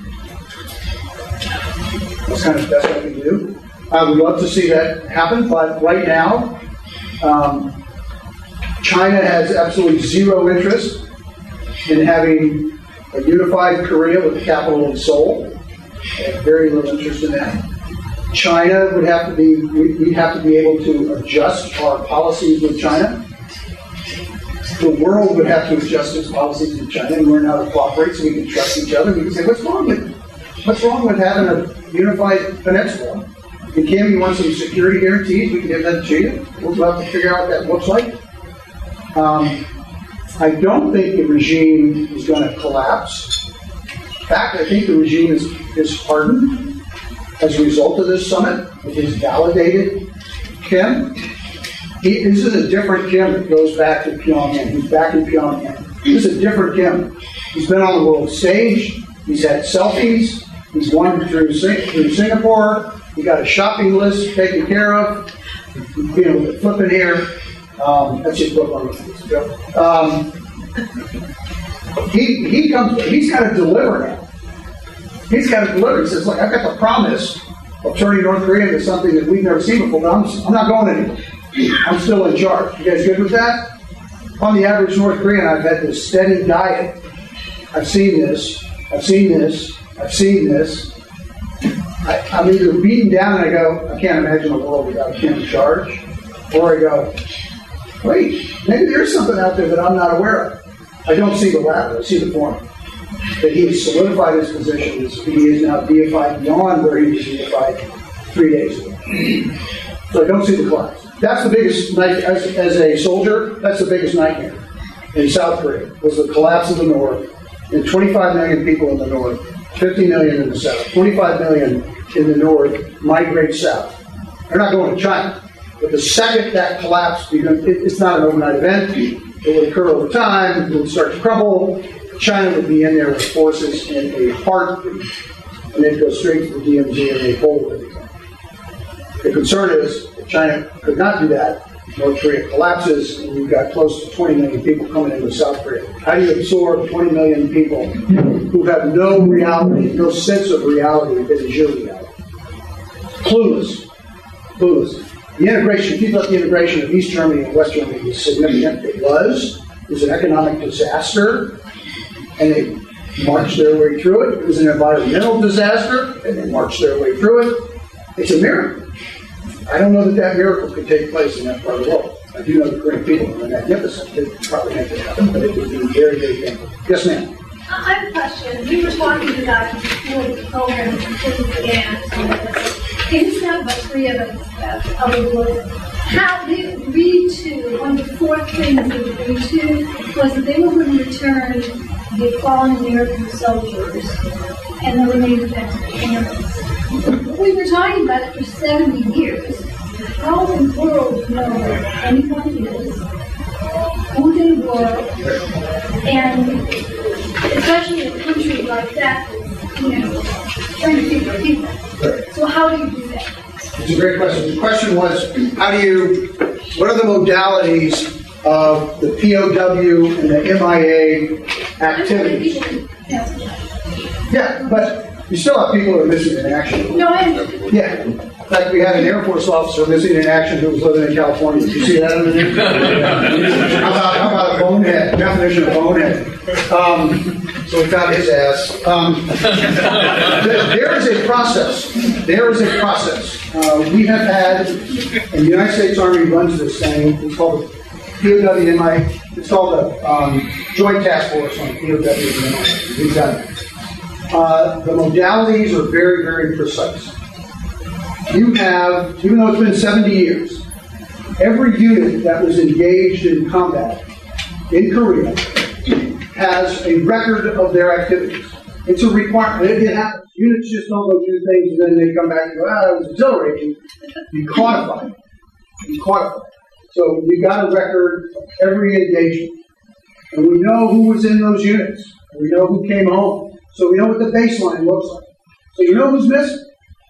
That's kind of the best I can do. I would love to see that happen, but right now, um, China has absolutely zero interest in having a unified Korea with the capital in Seoul. They have very little interest in that. China would have to be, we'd have to be able to adjust our policies with China. The world would have to adjust its policies with China and learn how to cooperate so we can trust each other. We can say, what's wrong with what's wrong with having a unified peninsula? And Kim, you want some security guarantees? We can give that to you. We'll have to figure out what that looks like. Um, I don't think the regime is going to collapse. In fact, I think the regime is, is hardened as a result of this summit. It has validated Kim. He, this is a different Kim that goes back to Pyongyang. He's back in Pyongyang. This is a different Kim. He's been on the world stage. He's had selfies. He's wandered through, through Singapore. He got a shopping list taken care of. You know, flipping here. Um, that's just what I'm um, he he comes. He's got to deliver now. He's got to deliver. He says, "Look, I've got the promise of turning North Korea into something that we've never seen before. But I'm, I'm not going anywhere. I'm still in charge." You guys good with that? On the average North Korean, I've had this steady diet. I've seen this. I've seen this. I've seen this. I, I'm either beaten down and I go, I can't imagine a world without Kim in charge, or I go, wait, maybe there's something out there that I'm not aware of. I don't see the latter. I see the former. That he has solidified his position. He is now deified beyond where he was deified three days ago. So I don't see the collapse. That's the biggest night, as, as a soldier, that's the biggest nightmare in South Korea, was the collapse of the North, and twenty-five million people in the North, fifty million in the South. twenty-five million in the North migrate south. They're not going to China. But the second that collapse, it's not an overnight event. It would occur over time. It would start to crumble. China would be in there with forces in a heartbeat. And they'd go straight to the D M Z and they'd hold everything. The concern is if China could not do that, North Korea collapses, and you've got close to twenty million people coming into South Korea. How do you absorb twenty million people who have no reality, no sense of reality that is your reality? Clueless. Clueless. The integration, if you thought the integration of East Germany and West Germany was significant, it was. It was an economic disaster, and they marched their way through it. It was an environmental disaster, and they marched their way through it. It's a miracle. I don't know that that miracle could take place in that part of the world. I do know the Korean people are magnificent. They could probably make it happen, but it would be very, very painful. Yes, ma'am. I have a question. We were talking about the program and it's not about three of us of the world. How they agreed to, one of the four things they agreed to was that they were going to return the fallen American soldiers and the remaining families. We were talking about it for seventy years. How in the world know where anyone is, who they were, and especially a country like that that's, you know, trying to feed their people. So how do you do that? It's a great question. The question was, how do you, what are the modalities of the P O W and the M I A activities? Yeah, but you still have people who are missing in action. No, I Yeah. In fact, we had an Air Force officer missing in action who was living in California. Did you see that under there? how, about, how about a bonehead? Definition of bonehead. Um, so we found his ass. Um, there is a process. There is a process. Uh, we have had, and the United States Army runs this thing. It's called the P O W M I A. It's called the um, Joint Task Force on P O W M I A. We've done it. Uh, the modalities are very, very precise. You have, even though it's been seventy years, every unit that was engaged in combat in Korea has a record of their activities. It's a requirement. It, it happens. Units just don't go do things and then they come back and go, ah, it was exhilarating. You quantify it. You quantify it. So you got a record of every engagement. And we know who was in those units. We know who came home. So we know what the baseline looks like. So you know who's missing.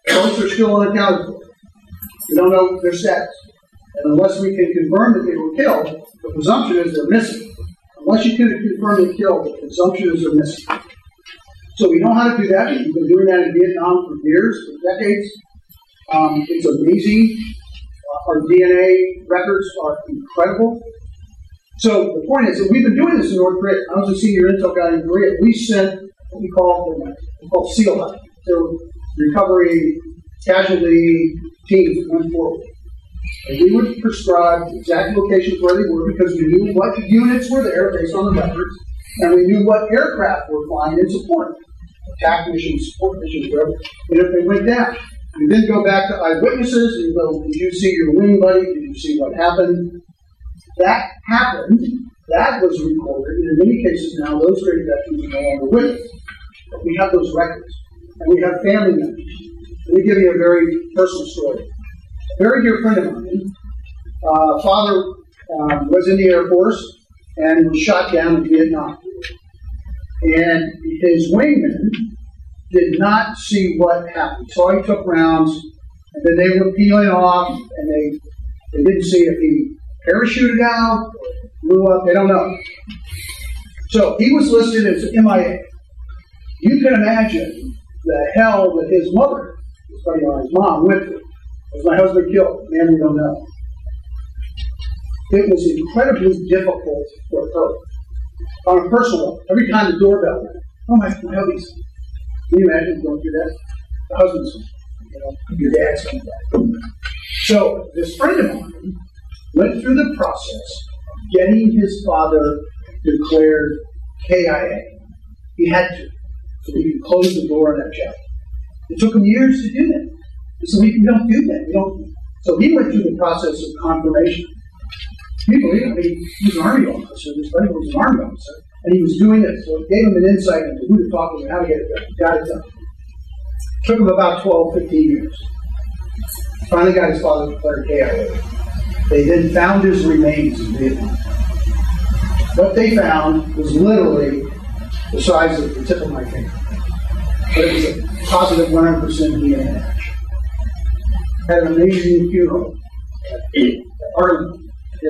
Folks are still unaccounted for. We don't know their status. And unless we can confirm that they were killed, the presumption is they're missing. Unless you can confirm they're killed, the presumption is they're missing. So we know how to do that. We've been doing that in Vietnam for years, for decades. Um, it's amazing. Uh, our D N A records are incredible. So the point is that we've been doing this in North Korea. I was a senior intel guy in Korea. We sent what we call, we call SEAL Hunt. They're recovery casualty teams that went forward. And we would prescribe exact locations where they were because we knew what units were there based on the records, and we knew what aircraft were flying in support. Attack missions, support missions, whatever. And if they went down, we then go back to eyewitnesses and go, did you see your wing buddy? Did you see what happened? That happened. That was recorded. And in many cases now, those great veterans are no longer with us. But we have those records. And we have family members. Let me give you a very personal story. A very dear friend of mine, uh, father um, was in the Air Force and was shot down in Vietnam. And his wingman did not see what happened. So he took rounds, and then they were peeling off, and they, they didn't see if he parachuted out or blew up. They don't know. So he was listed as M I A. You can imagine the hell that his mother, his buddy or his mom, went through. Was my husband killed? Man, we don't know. It was incredibly difficult for her. On a personal level, every time the doorbell rang, oh, my, my hubby's. Can you imagine going through that? The husband's, you know, your dad's coming back. So this friend of mine went through the process of getting his father declared K I A. He had to, so he could close the door on that chapter. It took him years to do that. So we, we don't do that. We don't. So he went through the process of confirmation. People, you know, he, he was an Army officer. His buddy was an Army officer, and he was doing this. So it gave him an insight into who to talk to and how to get it done. He got it done. It took him about twelve, fifteen years. Finally got his father declared K I A. They then found his remains in Vietnam. What they found was literally the size of the tip of my finger. But it was a positive one hundred percent D N A match. Had an amazing funeral at Arlington.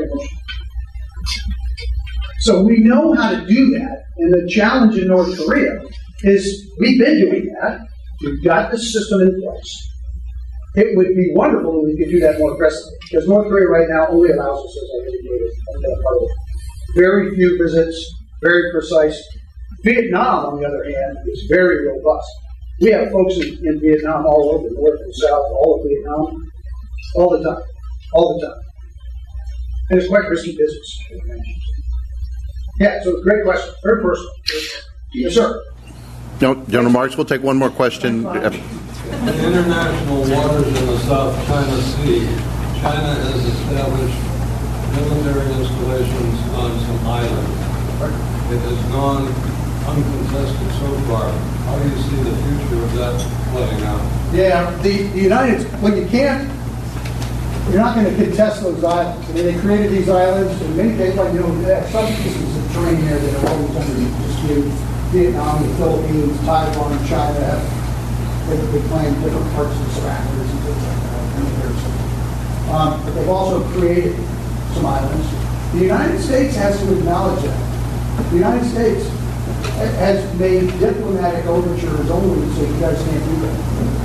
So we know how to do that, and the challenge in North Korea is we've been doing that. We've got the system in place. It would be wonderful if we could do that more aggressively, because North Korea right now only allows us, as I indicated, very few visits, very precise. Vietnam, on the other hand, is very robust. We have folks in, in Vietnam all over, north and south, all of Vietnam, all the time, all the time. And it's quite risky business. Yeah, so it's a great question. Very personal. Yes, sir. No, General Marks, we'll take one more question. In international waters in the South China Sea, China has established military installations on some islands. It has gone uncontested so far. How do you see the future of that playing out? Yeah, the, the United States, well, you can't, you're not going to contest those islands. I mean, they created these islands, in many cases, like, you know, they have some pieces of terrain here that are always under dispute. Vietnam, the Philippines, Taiwan, China, they, they claim different parts of the surroundings and things like that. Um, but they've also created some islands. The United States has to acknowledge that. The United States has made diplomatic overtures only to say you guys can't do that.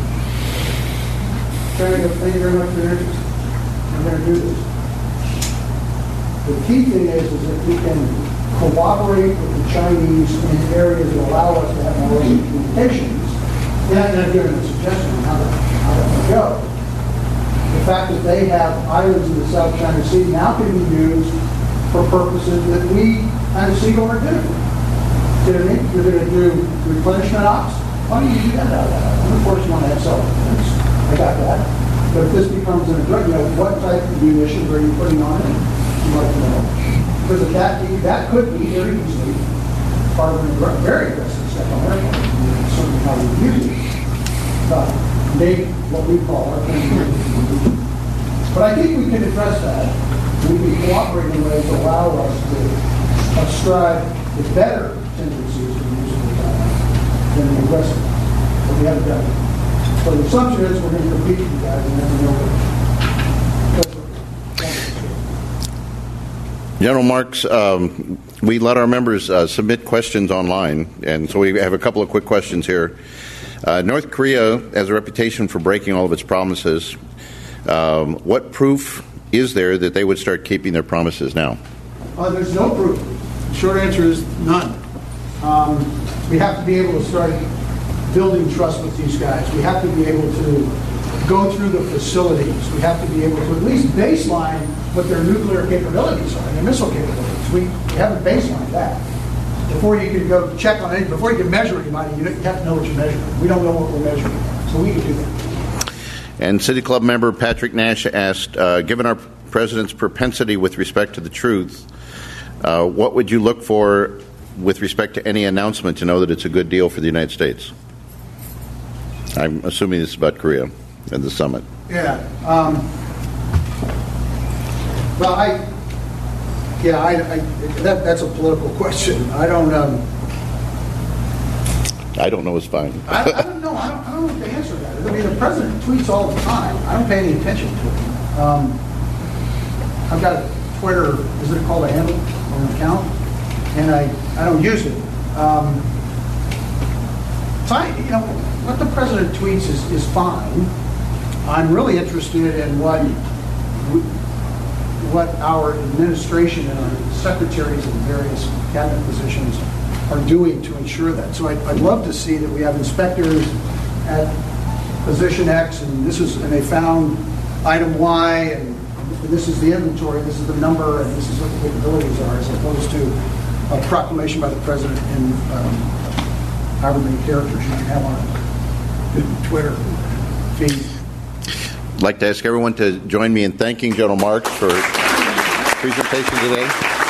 China, thank you very much for your interest. I'm going to do this. The key thing is, is that we can cooperate with the Chinese in areas that allow us to have more open communications. And I've given a suggestion on how that, how that would go. The fact that they have islands in the South China Sea now can be used for purposes that we kind of see aren't doing. You know what I mean? You're going to do replenishment ops. Why don't you do that out of that island? Of course, you want to have self-defense. I got that. But if this becomes an address, you know, what type of munitions are you putting on it? You'd like to know. Because if that, that could be very easily part of a very aggressive step on our part. Certainly how we use it. But make what we call our country. But I think we can address that. We can cooperate in ways that allow us to ascribe the better tendencies to use of the time than the aggressive. But we haven't done it. So the assumption is we're going to compete with you guys and then we know what. General Marks, um, we let our members uh, submit questions online, and so we have a couple of quick questions here. Uh, North Korea has a reputation for breaking all of its promises. Um, what proof is there that they would start keeping their promises now? Uh, there's no proof. The short answer is none. Um, we have to be able to start building trust with these guys. We have to be able to go through the facilities. We have to be able to at least baseline what their nuclear capabilities are and their missile capabilities. We, we haven't baselined that. Before you can go check on it, before you can measure anybody, you have to know what you're measuring. We don't know what we're measuring, so we can do that. And City Club member Patrick Nash asked, uh, given our president's propensity with respect to the truth, uh, what would you look for with respect to any announcement to know that it's a good deal for the United States? I'm assuming this is about Korea and the summit. Yeah. Um, well, I, yeah, I, I that, that's a political question. I don't, um, I don't know is fine. I, I don't know. I don't, I don't know the answer to that. I mean, the president tweets all the time. I don't pay any attention to it. Um, I've got a Twitter, is it called a handle or an account? And I, I don't use it. Um, so I, you know, what the president tweets is, is fine. I'm really interested in what we, what our administration and our secretaries in various cabinet positions are doing to ensure that. So I'd, I'd love to see that we have inspectors at position X, and this is, and they found item Y, and this is the inventory, this is the number, and this is what the capabilities are, as opposed to a proclamation by the president in um, however many characters you can have on a Twitter feed. I'd like to ask everyone to join me in thanking General Marks for his presentation today.